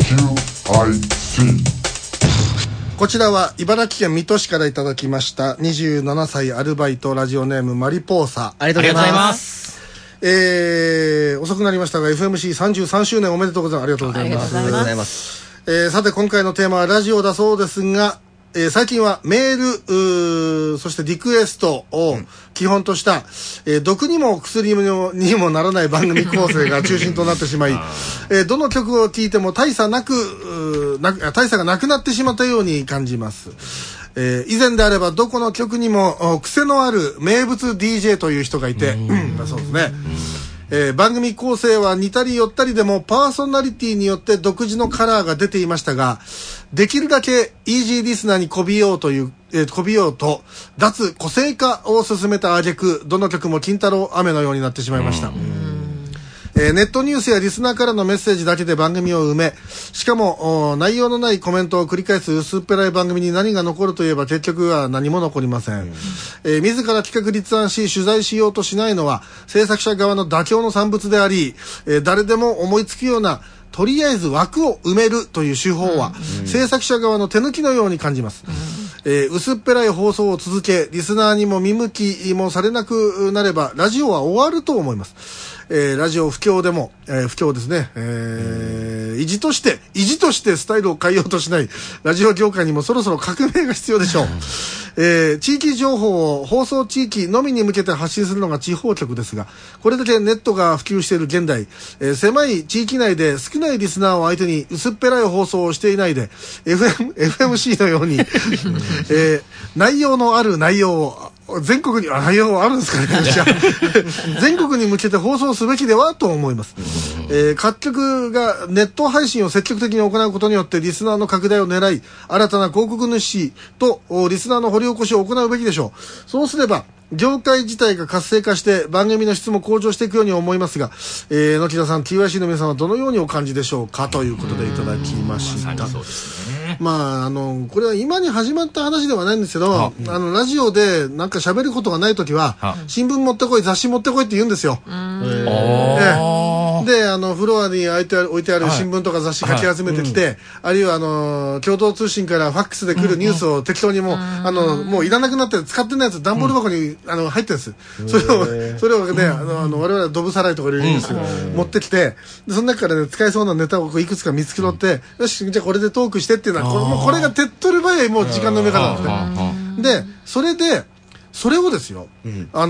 こちらは茨城県水戸市からいただきました27歳アルバイトラジオネームマリポーサ。 ありがとうございます。 遅くなりましたが FMC33 周年おめでとうございます。ありがとうございます。 ありがとうございます。 さて今回のテーマはラジオだそうですが、最近はメールそしてリクエストを基本とした、毒にも薬にもならない番組構成が中心となってしまいどの曲を聴いても大差がなくなってしまったように感じます。以前であればどこの曲にも癖のある名物 DJ という人がいて、そうですね。番組構成は似たり寄ったりでもパーソナリティによって独自のカラーが出ていましたが、できるだけイージーリスナーに媚びようと脱個性化を進めた挙句、どの曲も金太郎飴のようになってしまいました。ネットニュースやリスナーからのメッセージだけで番組を埋め、しかも内容のないコメントを繰り返す薄っぺらい番組に何が残るといえば結局は何も残りません。自ら企画立案し取材しようとしないのは制作者側の妥協の産物であり、誰でも思いつくようなとりあえず枠を埋めるという手法は制作者側の手抜きのように感じます。薄っぺらい放送を続け、リスナーにも見向きもされなくなればラジオは終わると思います。ラジオ不況でも、不況ですね、意地としてスタイルを変えようとしないラジオ業界にもそろそろ革命が必要でしょう。地域情報を放送地域のみに向けて発信するのが地方局ですが、これだけネットが普及している現代、狭い地域内で少ないリスナーを相手に薄っぺらい放送をしていないで FMC のように、内容のある内容を全国に内容あるんですかね全国に向けて放送すべきではと思います。各局がネット配信を積極的に行うことによってリスナーの拡大を狙い、新たな広告主とリスナーの掘り起こしを行うべきでしょう。そうすれば業界自体が活性化して番組の質も向上していくように思いますが、野木田さん TYC の皆さんはどのようにお感じでしょうか、ということでいただきました。そうですね。まあこれは今に始まった話ではないんですけど、ラジオでなんか喋ることがないときは新聞持ってこい、雑誌持ってこいって言うんですよ。でフロアに置いてある新聞とか雑誌かき集めてきて、あるいは共同通信からファックスで来るニュースを適当にもういらなくなって使ってないやつ段ボール箱に入ってるんです。それをね我々はドブさらいとか入れるんですけど持ってきて、その中からね使えそうなネタをいくつか見つけ取って、よしじゃあこれでトークしてっていうのはもうこれが手っ取り早いもう時間の埋め方なんですね。でそれをですよ、例えば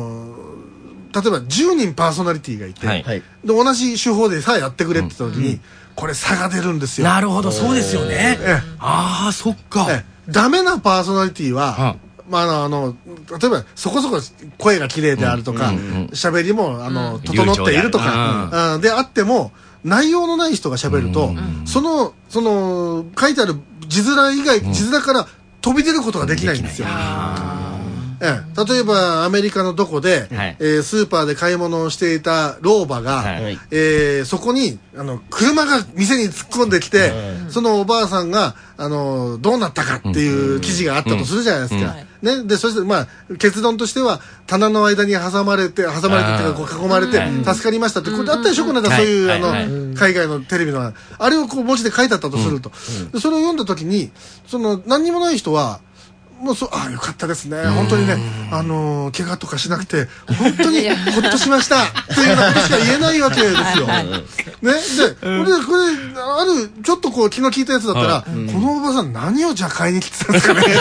10人パーソナリティがいて、で同じ手法でさえやってくれって言った時に、これ差が出るんですよ。 なるほど、そうですよね。ああ、そっか。 ダメなパーソナリティは、例えばそこそこ声が綺麗であるとか、喋りも整っているとか、であっても内容のない人が喋ると、その書いてある字面から飛び出ることができないんですよ。例えばアメリカのどこで、スーパーで買い物をしていた老婆が、そこに車が店に突っ込んできて、そのおばあさんがどうなったかっていう記事があったとするじゃないですか。でそして結論としては棚の間に挟まれてっていうかこう囲まれて助かりましたってこれあったでしょ、この間そういう海外のテレビのあれをこう文字で書いてあったとすると、それを読んだ時に何にもない人はもうよかったですね、本当にね怪我とかしなくて本当にほっとしましたというようなことしか言えないわけですよ。でこれちょっとこう気の利いたやつだったら、このおばさん何をじゃあ買いに来てたんですかね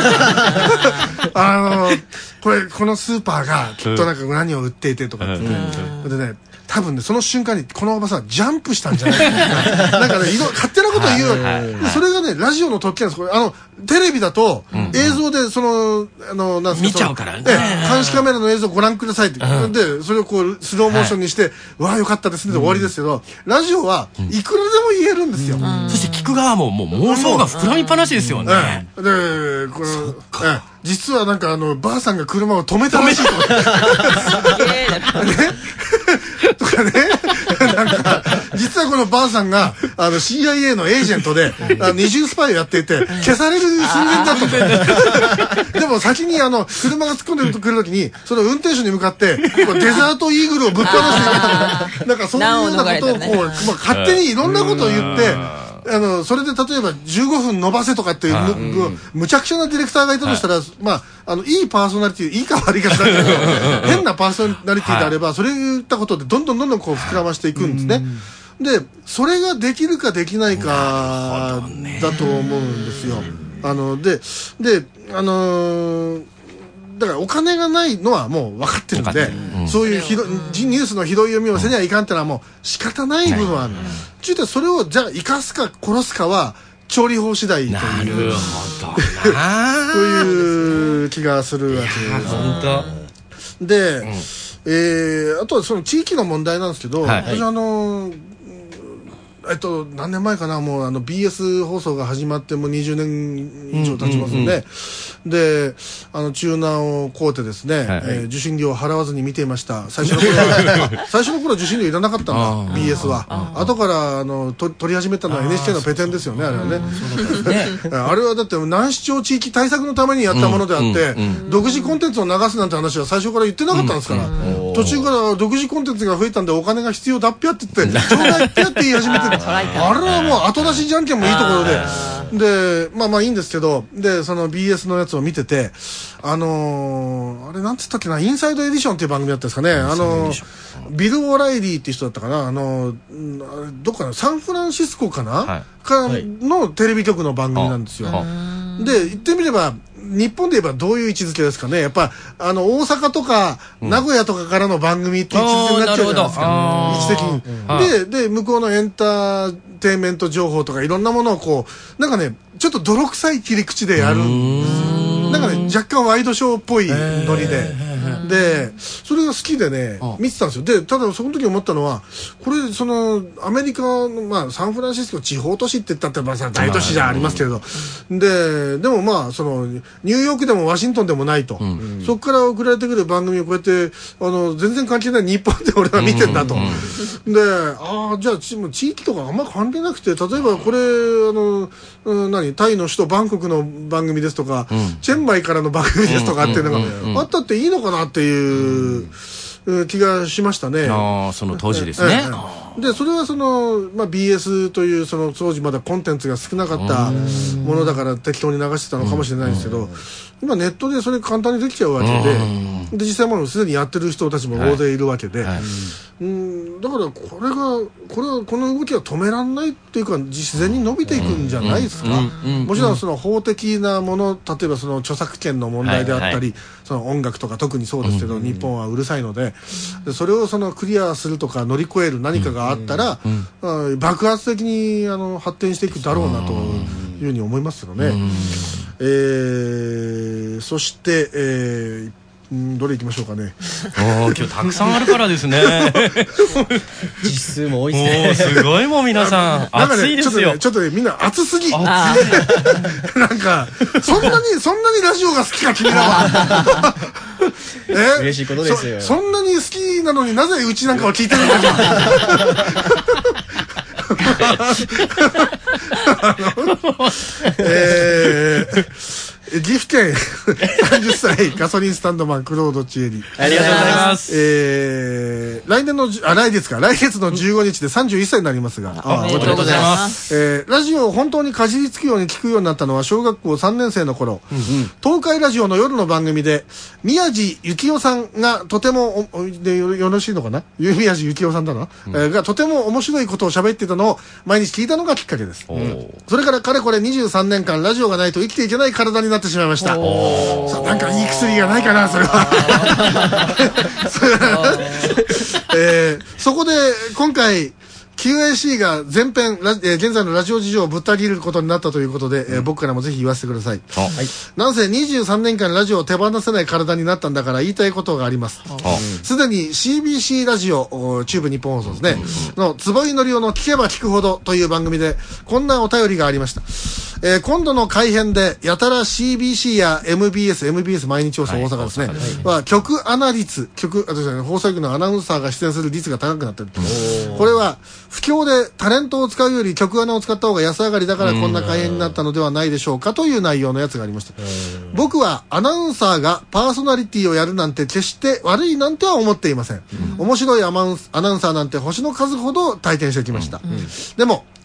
このスーパーがきっとなんか何を売っていてとかってでね、多分ねその瞬間にこのおばさんジャンプしたんじゃないかななんかね勝手なことを言うわけ。それがねラジオの特権なんです。これテレビだと映像でなんですか見ちゃうからね、 監視カメラの映像をご覧くださいって、でそれをこうスローモーションにしてわあよかったですねで終わりですけど、ラジオはいくらでも言えるんですよ。 そして聞く側ももう妄想が膨らみっぱなしですよね。 でこれ実はなんかばあさんが車を止めたらしいとかとかねなんか実はこのばあさんがCIA のエージェントで二重スパイをやっていて消される寸前だったとでも先に車が突っ込んでくる時にその運転手に向かってデザートイーグルをぶっ放していたなんかそういうようなことをこう勝手にいろんなことを言ってそれで例えば15分伸ばせとかっていうむちゃくちゃなディレクターがいたとしたら、まあいいパーソナリティ、いいか悪いかしらけど変なパーソナリティであれば、それ言ったことでどんどんこう膨らましていくんですね。でそれができるかできないかだと思うんですよ。だからお金がないのはもう分かってるんで、そういうニュースのひどい読みをせにはいかんってのはもう仕方ない部分はある。ちゅうてそれをじゃあ生かすか殺すかは調理法次第というなるほどという気がするわけです。 本当で、あとはその地域の問題なんですけど、私何年前かな、もうBS 放送が始まってもう20年以上経ちますので、でチューナーを買うてですね、受信料を払わずに見ていました。最初の頃受信料いらなかったんだ BS は。後から取り始めたのは NHK のペテンですよね、あれはね。あれはだって南市町地域対策のためにやったものであって、独自コンテンツを流すなんて話は最初から言ってなかったんですから、途中から独自コンテンツが増えたんでお金が必要だっぴゃって言ってちょうだいっぴゃって言い始めてあれはもう後出しじゃんけんもいいところで、まあいいんですけど、でその BS のやつを見てて、あれなんつったっけな、インサイドエディションっていう番組だったんですかね。ビル・オライリーっていう人だったかな、どっかのサンフランシスコかな、のテレビ局の番組なんですよ。で言ってみれば日本で言えばどういう位置づけですかね。やっぱ大阪とか名古屋とかからの番組っていう位置づけになっちゃうじゃないですか、位置的に。で向こうのエンターテインメント情報とかいろんなものをこうなんかねちょっと泥臭い切り口でやるんです。なんかね若干ワイドショーっぽいノリでそれが好きでね見てたんですよ。でただその時思ったのは、これそのアメリカの、サンフランシスコ地方都市って言ったって大都市じゃありますけれど、でもそのニューヨークでもワシントンでもないと、そこから送られてくる番組をこうやって全然関係ない日本で俺は見てんだと。でじゃあ地域とかあんま関係なくて、例えばこれタイの首都バンコクの番組ですとか、チェンマイからの番組ですとかっていうのがあったっていいのかなっていう気がしましたね。 その当時ですね。 でそれはBS というその当時まだコンテンツが少なかったものだから適当に流してたのかもしれないですけど、今ネットでそれ簡単にできちゃうわけで、実際もすでにやってる人たちも大勢いるわけで、だからこの動きは止めらんないっていうか自然に伸びていくんじゃないですか。もちろんその法的なもの、例えばその著作権の問題であったり、その音楽とか特にそうですけど、日本はうるさいので、それをそのクリアするとか乗り越える何かがあったら、爆発的に発展していくだろうなというふうに思いますよね。そして、どれいきましょうかね。 今日たくさんあるからですね。 実数も多いですね。 すごいもう皆さん熱いですよ。 ちょっとねみんな熱すぎ。なんかそんなにラジオが好きか君らは。 嬉しいことですよ。 そんなに好きなのになぜうちなんかは聞いてるのか。岐阜県30歳ガソリンスタンドマンクロードチエリ、 ありがとうございます。 来月の15日で31歳になりますが、 おめでとうございます。 ラジオを本当にかじりつくように聞くようになったのは小学校3年生の頃、東海ラジオの夜の番組で宮地幸雄さんがとてもでよろしいのかな、宮地幸雄さんだな、がとても面白いことを喋っていたのを毎日聞いたのがきっかけです。それからかれこれ23年間ラジオがないと生きていけない体になってしまいました。なんかいい薬がないかな、それは。そこで今回 QAC が全編現在のラジオ事情をぶった切ることになったということで、僕からもぜひ言わせてください。なんせ23年間ラジオを手放せない体になったんだから言いたいことがあります。すでに CBC ラジオ中部日本放送ですねの坪井紀夫の聞けば聞くほどという番組でこんなお便りがありました。今度の改編でやたら CBC や MBS 毎日放送大阪ですね、は曲アナ率放送局のアナウンサーが出演する率が高くなっている。これは不況でタレントを使うより曲アナを使った方が安上がりだからこんな改編になったのではないでしょうかという内容のやつがありました。僕はアナウンサーがパーソナリティをやるなんて決して悪いなんては思っていません。面白いアナウンサーなんて星の数ほど体験してきました。でも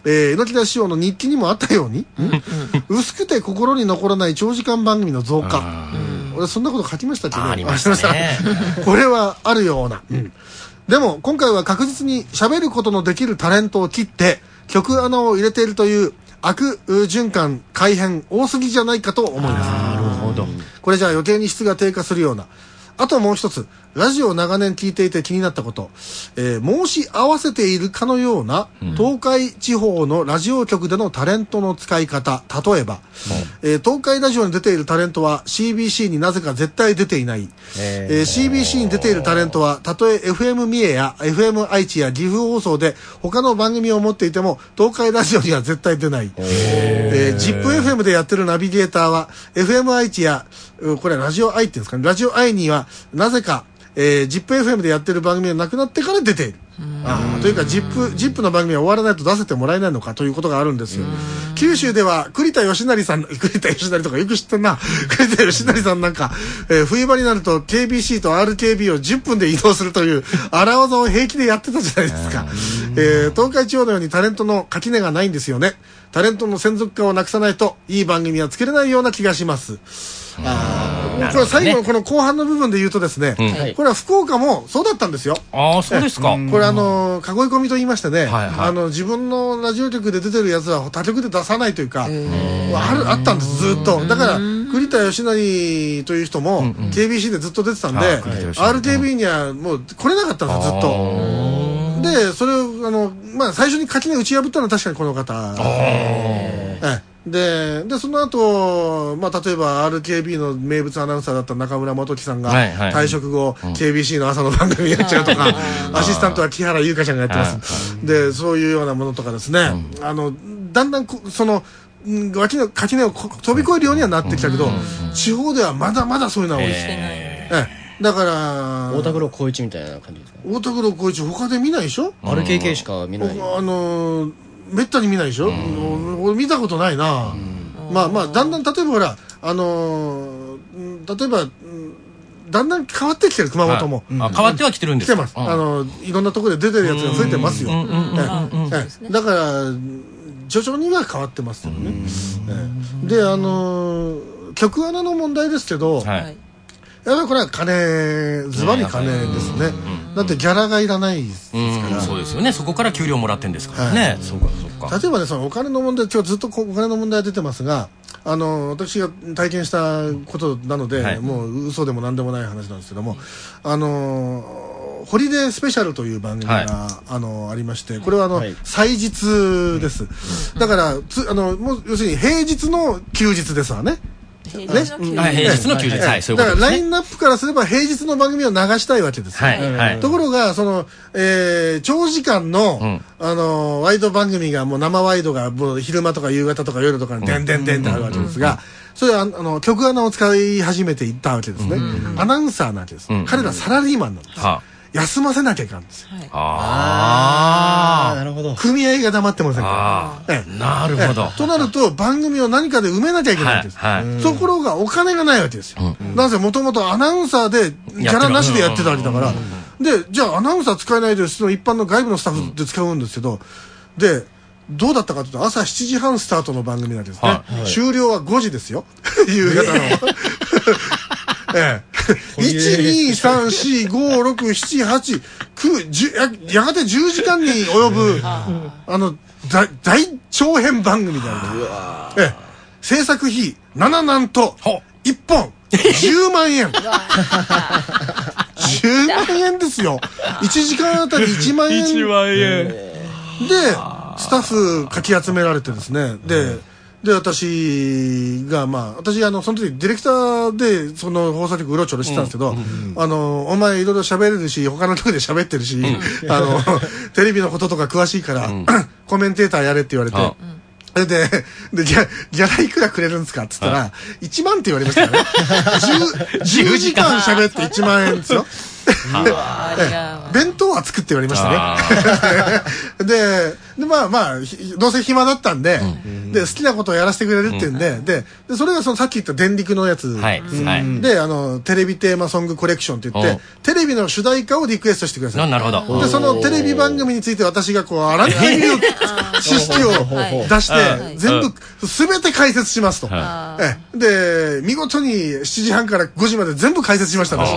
榎田師匠の日記にもあったように、薄くて心に残らない長時間番組の増加。俺そんなこと書きましたっけね。 ありましたね。 これはあるような。でも今回は確実に喋ることのできるタレントを切って曲穴を入れているという悪循環改変多すぎじゃないかと思います。 なるほど。 これじゃあ余計に質が低下するような。あともう一つ、ラジオを長年聞いていて気になったこと、申し合わせているかのような、東海地方のラジオ局でのタレントの使い方、例えば、東海ラジオに出ているタレントは CBC になぜか絶対出ていない、CBC に出ているタレントはたとえ FM 三重や FM 愛知や岐阜放送で他の番組を持っていても東海ラジオには絶対出ない、ZIPFM でやってるナビゲーターは FM 愛知やこれはラジオ愛っていうんですかね、ラジオ愛にはなぜか、ZIPFM でやってる番組がなくなってから出ている。というか ZIP の番組は終わらないと出せてもらえないのかということがあるんですよ。九州では栗田義成さん、栗田義成とかよく知ってんな。栗田義成さんなんか、冬場になると KBC と RKB を10分で移動するという荒技を平気でやってたじゃないですか。東海地方のようにタレントの垣根がないんですよね。タレントの専属化をなくさないといい番組は作れないような気がします。これ最後のこの後半の部分で言うとですね、これは福岡もそうだったんですよ。 ああ、そうですか。 これ囲い込みと言いましてね、自分のラジオ局で出てるやつは他局で出さないというか、あったんです、ずっと。だから、栗田義成という人も KBC でずっと出てたんで、RKB にはもう来れなかったんですよ、ずっと。で、それを、最初に垣根打ち破ったのは確かにこの方。で、その後、例えば RKB の名物アナウンサーだった中村元樹さんが退職後、KBC の朝の番組やっちゃうとか、アシスタントは木原優香ちゃんがやってます。で、そういうようなものとかですね、だんだんその、垣根を飛び越えるようにはなってきたけど、地方ではまだまだそういうのは多いです。だから太田黒光一みたいな感じですか。 太田黒光一他で見ないでしょ。 RKK しか見ない。 めったに見ないでしょ。俺見たことないな。だんだん例えばほら例えばだんだん変わってきてる、熊本も。 変わってはきてるんですか。 来てます。いろんなところで出てるやつが増えてますよ。だから徐々には変わってますよね。で局アナの問題ですけど、やっぱりこれはズバリ金ですね。だってギャラがいらないですから。 そうですよね。そこから給料もらってんですからね。そうかそうか。 例えばね、そのお金の問題、今日ずっとお金の問題出てますが、私が体験したことなので、もう嘘でも何でもない話なんですけども、ホリデースペシャルという番組が、ありまして、これは祭日です。だからもう要するに平日の休日ですわね。 平日の休日、はい、そういうことですね。 だからラインナップからすれば平日の番組を流したいわけですよ。ところが長時間のワイド番組がもう生ワイドがもう昼間とか夕方とか夜とかにでんでんでんってあるわけですが、それは局アナを使い始めていったわけですね。アナウンサーなわけです。彼らサラリーマンなんです。休ませなきゃいかんですよ。 なるほど。 組合が黙ってませんから。 なるほど。 となると番組を何かで埋めなきゃいけないわけです。ところがお金がないわけですよ。なぜもともとアナウンサーでギャラなしでやってたわけだから。で、じゃあアナウンサー使えないで一般の外部のスタッフで使うんですけど、で、どうだったかというと朝7時半スタートの番組なんですね。終了は5時ですよ。夕方の。1,2,3,4,5,6,7,8,9,10やがて10時間に及ぶ大長編番組である。制作費なんと1本10万円。10万円ですよ。1時間あたり1万円。 1万円。 で、スタッフかき集められてですね。で、私が、私、その時、ディレクターで、その放送局うろちょろしてたんですけど、お前いろいろ喋れるし、他の局で喋ってるし、テレビのこととか詳しいから、コメンテーターやれって言われて、で、ギャラいくらくれるんですかって言ったら、1万って言われましたよね。10時間喋って1万円ですよ。 弁当は作って言われましたね。でまあどうせ暇だったんで、で好きなことをやらせてくれるっていうんで、でそれがそのさっき言った電力のやつで、テレビテーマソングコレクションって言ってテレビの主題歌をリクエストしてください。 なるほど。 でそのテレビ番組について私がこうあらゆる知識を出して全て解説しますと。で見事に7時半から5時まで全部解説しましたね。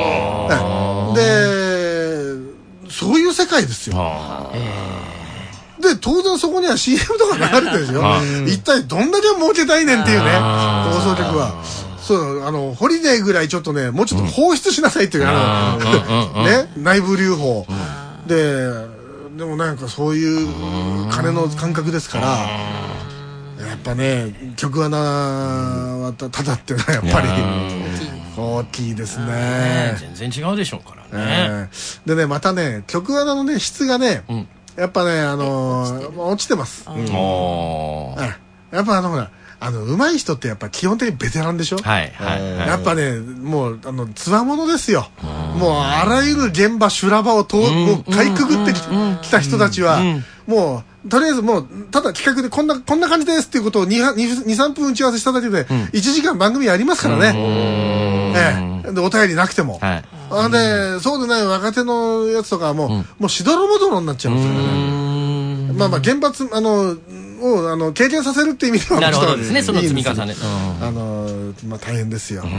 でそういう世界ですよ。で当然そこには CM とか流れてるんですよ。一体どんだけ儲けたいねんっていうね、放送局は。そうホリデーぐらいちょっとねもうちょっと放出しなさいっていうね、内部留保でもなんかそういう金の感覚ですから、やっぱね局アナはただっていうのはやっぱり大きいですね。 全然違うでしょうからね。 でねまたね局アナのね質がねやっぱね落ちてます。やっぱほら上手い人ってやっぱ基本的にベテランでしょ。やっぱねもうつわものですよ。もうあらゆる現場修羅場をもうかいくぐってきた人たちはもうとりあえずもうただ企画でこんな感じですっていうことを 2,3 分打ち合わせしただけで1時間番組やりますからね。でお便りなくても。でそうでない若手のやつとかはもうしどろもどろになっちゃいますからね。まあ現場を経験させるっていう意味ではなるほどですね。その積み重ね。 大変ですよ。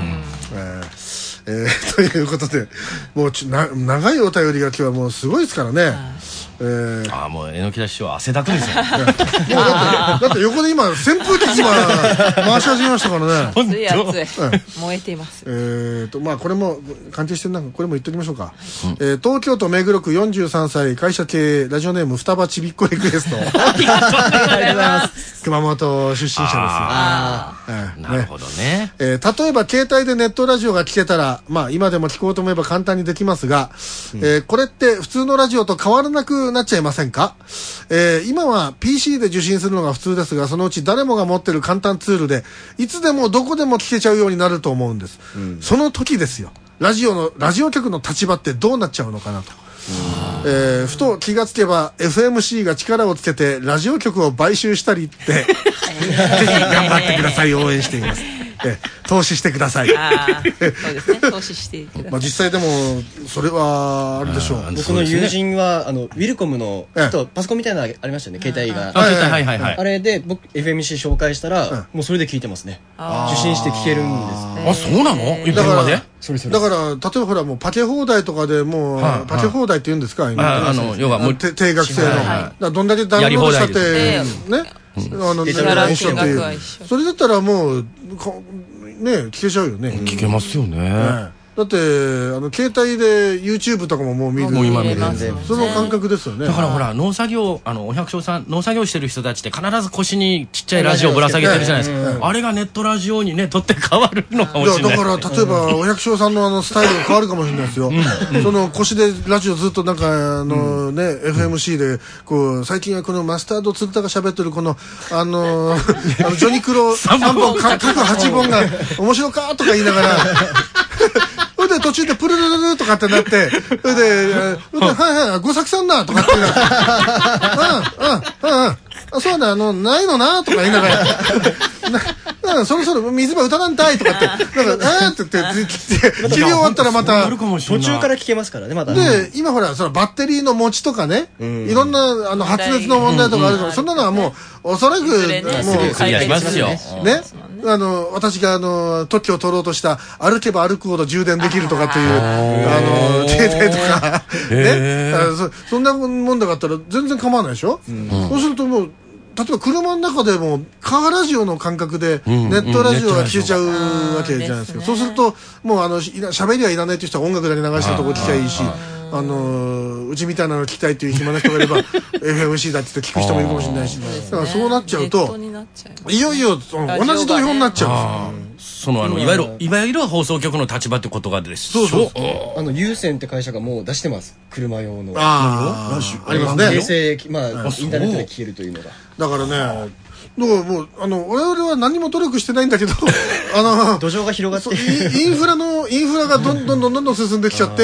ということでもう長いお便りが今日はもうすごいですからね。 もう榎木田師匠汗だくですよ。 だって横で今扇風機回し始めましたからね。 熱い燃えています。 まあこれも関係してるこれも言っときましょうか。東京都目黒区43歳会社経営ラジオネーム双葉ちびっこリクエスト。ありがとうございます。熊本出身者です。 なるほどね。 例えば携帯でネットラジオが聞けたらまあ今でも聞こうと思えば簡単にできますが、これって普通のラジオと変わらなくなっちゃいませんか？今は PC で受信するのが普通ですが、そのうち誰もが持ってる簡単ツールでいつでもどこでも聞けちゃうようになると思うんです。その時ですよ。ラジオ局の立場ってどうなっちゃうのかなと。ふと気がつけば FMC が力をつけてラジオ局を買収したりってぜひ頑張ってください。応援しています。投資してください。そうですね。投資してください。 まあ実際でもそれはあるでしょう。 僕の友人はウィルコムのちょっとパソコンみたいなのありましたよね、携帯が。あれで僕 FMC 紹介したらもうそれで聞いてますね。受信して聞けるんです。 そうなの？だから例えばほらもうパケ放題とかでもうパケ放題って言うんですか？ 要は定額制の。どんだけダウンロードしたってね。それだったらもうね聞けちゃうよね。 聞けますよね。 だって携帯で YouTube とかももう見る。 もう今見る。 その感覚ですよね。 だからほら農作業お百姓さん農作業してる人たちって必ず腰にちっちゃいラジオぶら下げてるじゃないですか。あれがネットラジオにね取って変わるのかもしれない。 だから例えばお百姓さんのスタイルが変わるかもしれないですよ。その腰でラジオずっとなんかFMC でこう最近はこのマスタード鶴田が喋ってるこのジョニクロ3本各8本が面白かとか言いながらそれで途中でプルルルルとかってなって、それで、はいはい、ご作さんだとかって言うそうだ、ないのなとか言いながら、そろそろ水場歌なんたいとかって、って言って、切り終わったらまた、 途中から聞けますからね、また。 で、今ほら、そのバッテリーの持ちとかね、いろんな、発熱の問題とかあるから、そんなのはもう、おそらく、もう、 クリアしますよ。 ね。私が特許を取ろうとした歩けば歩くほど充電できるとかっていう携帯とかね、そんなもんだかったら全然構わないでしょ。そうするともう例えば車の中でもカーラジオの感覚でネットラジオが聞けちゃうわけじゃないですか。そうするともう喋りはいらないという人は音楽だけ流したとこ聞きゃいいし、うちみたいなの聞きたいっていう暇な人がいればFMC だって言って聞く人もいるかもしれないし、だからそうなっちゃうといよいよ同じ土俵になっちゃうんです。 いわゆる放送局の立場ってことがです。 そう有線って会社がもう出してます、車用の。 ありますね。 衛星インターネットで聞けるというのが。 だからね、だからもう我々は何も努力してないんだけど土壌が広がってインフラがどんどん進んできちゃって、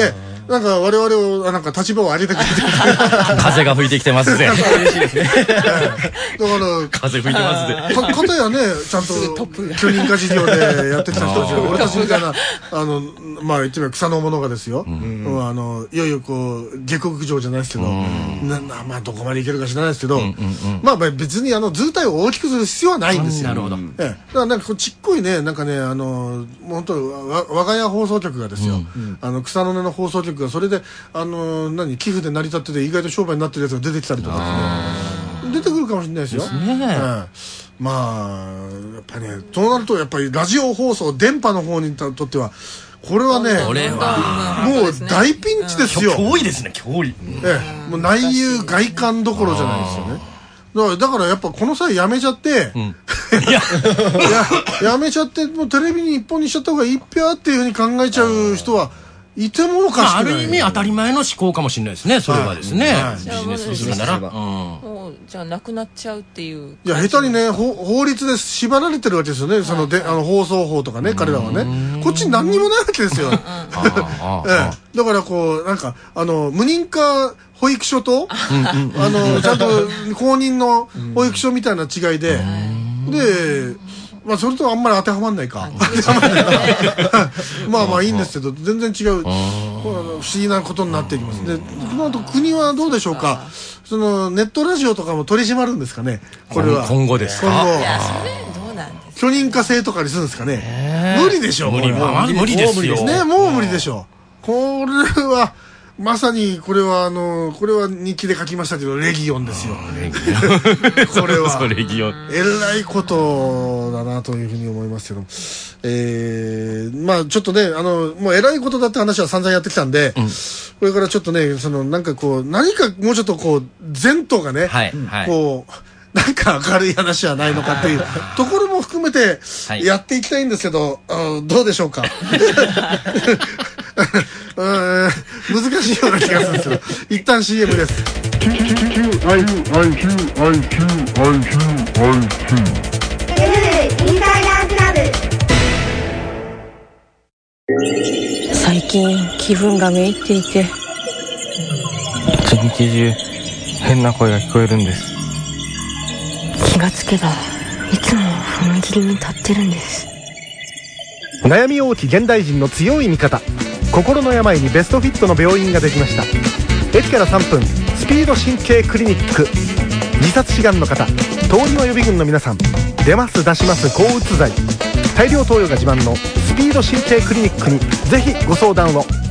なんか我々をなんか立場を上げてくれて風が吹いてきてますぜ。 嬉しいですね。 だから風吹いてますぜ。 かたやねちゃんと許認可事業でやってきた人たちが俺たちみたいなまあ言ってみれば草の者がですよ、いよいよこう下克上じゃないですけど、まあどこまでいけるか知らないですけど、まあ別に図体を大きくする必要はないんですよ。 なるほど。 だからなんかこうちっこいねなんかね本当我が家放送局がですよ、草の根の放送局がそれで寄付で成り立ってて意外と商売になってるやつが出てきたりとかですね、出てくるかもしれないですよ。まあやっぱねそうなるとやっぱりラジオ放送電波の方にとってはこれはねもう大ピンチですよ。 脅威ですね、脅威。 もう内遊外観どころじゃないですよね。だからやっぱこの際やめちゃって、やめちゃってもうテレビに一本にしちゃった方がいいっぴゃっていうふうに考えちゃう人はいてものかしらない。 ある意味当たり前の思考かもしれないですね、それはですね。ビジネスするなら。 もうじゃあなくなっちゃうっていう。 いや下手にね法律で縛られてるわけですよね。放送法とかね彼らはね。こっち何にもないわけですよ。だからこうなんか無認可保育所とちゃんと公認の保育所みたいな違いでまあそれとあんまり当てはまんないか。まあまあいいんですけど全然違う不思議なことになっていきます。でこの後国はどうでしょうか。ネットラジオとかも取り締まるんですかね。これは今後ですか。 いやそれどうなんですか。 許認可制とかにするんですかね。無理でしょう。 無理ですよね。もう無理でしょう。これはまさにこれは日記で書きましたけどレギオンですよ。これはレギオンえらいことだなというふうに思いますけど、まあちょっとねもうえらいことだって話は散々やってきたんで、これからちょっとねなんかこう何かもうちょっとこう前途がね、こうなんか明るい話はないのかっていうところも含めてやっていきたいんですけど、どうでしょうか。難しいような気がするんですけど一旦 CM です。 最近気分がめいっていて一日中変な声が聞こえるんです。 気がつけばいつも踏切に立ってるんです。 悩み多き現代人の強い味方、心の病にベストフィットの病院ができました。駅から3分スピード神経クリニック。自殺志願の方、通りの予備軍の皆さん、出ます出します抗うつ剤、大量投与が自慢のスピード神経クリニックにぜひご相談を。